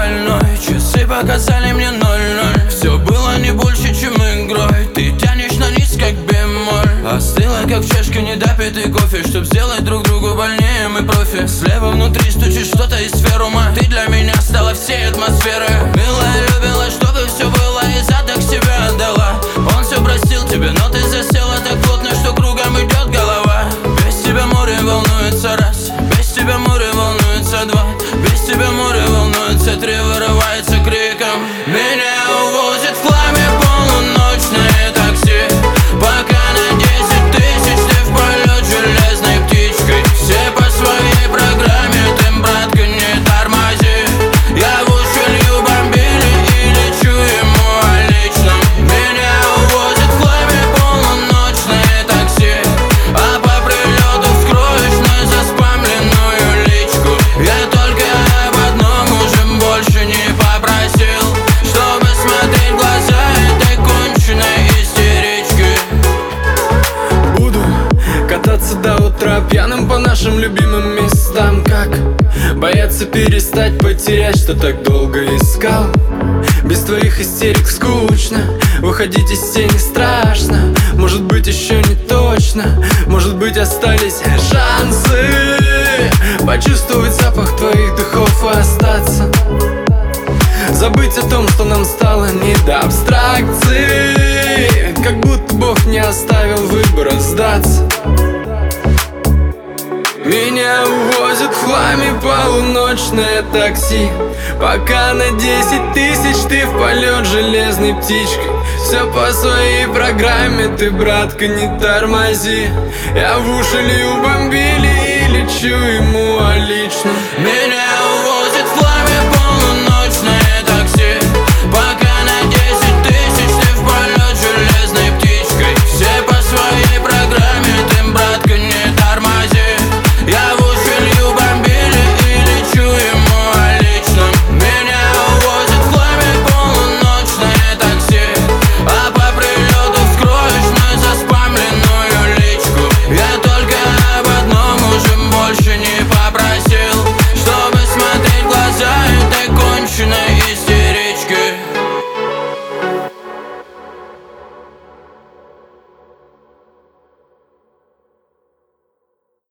больной. Часы показали мне 0-0. Все было не больше, чем игрой. Ты тянешь на низ, как бемоль. Остыла, как в чашке недопитый кофе. Чтоб сделать друг другу больнее, мы профи. Слева внутри стучит что-то из сфер ума. Ты для меня стала всей атмосферой. Милая, любила, чтобы все было, и задок себя отдала. Он все простил тебе, но ты засела так плотно, что кругом идет голова. Без тебя море волнуется раз, без тебя море волнуется два, без тебя море волнуется три, вырывается криком. Меня увозит в пламя полуночное такси. Пока на 10 тысяч ты в полет железной птичкой. Все по своей программе, ты, братка, не тормози. Я в уши лью бомбили и лечу ему о личном. Меня увозит в пламя полуночное такси. А по прилету вскроешь мою заспамленную личку. Я только об одном уже больше не попросил, чтобы смотреть в глаза этой конченной истерички. Буду кататься до утра пьяным по нашим любимым местам. Как бояться перестать, потерять, что так долго искал. Без твоих истерик скучно, выходить из тени страшно. Может быть еще не точно, может быть остались шансы почувствовать запах твоих духов и остаться. Забыть о том, что нам стало не до абстракции. Как будто Бог не оставил выбора сдаться. Меня увозит в хламе полуночное такси. Пока на 10 тысяч ты в полет железной птичкой. Все по своей программе, ты, братка, не тормози. Я в уши лью бомбили и лечу ему о личном. Меня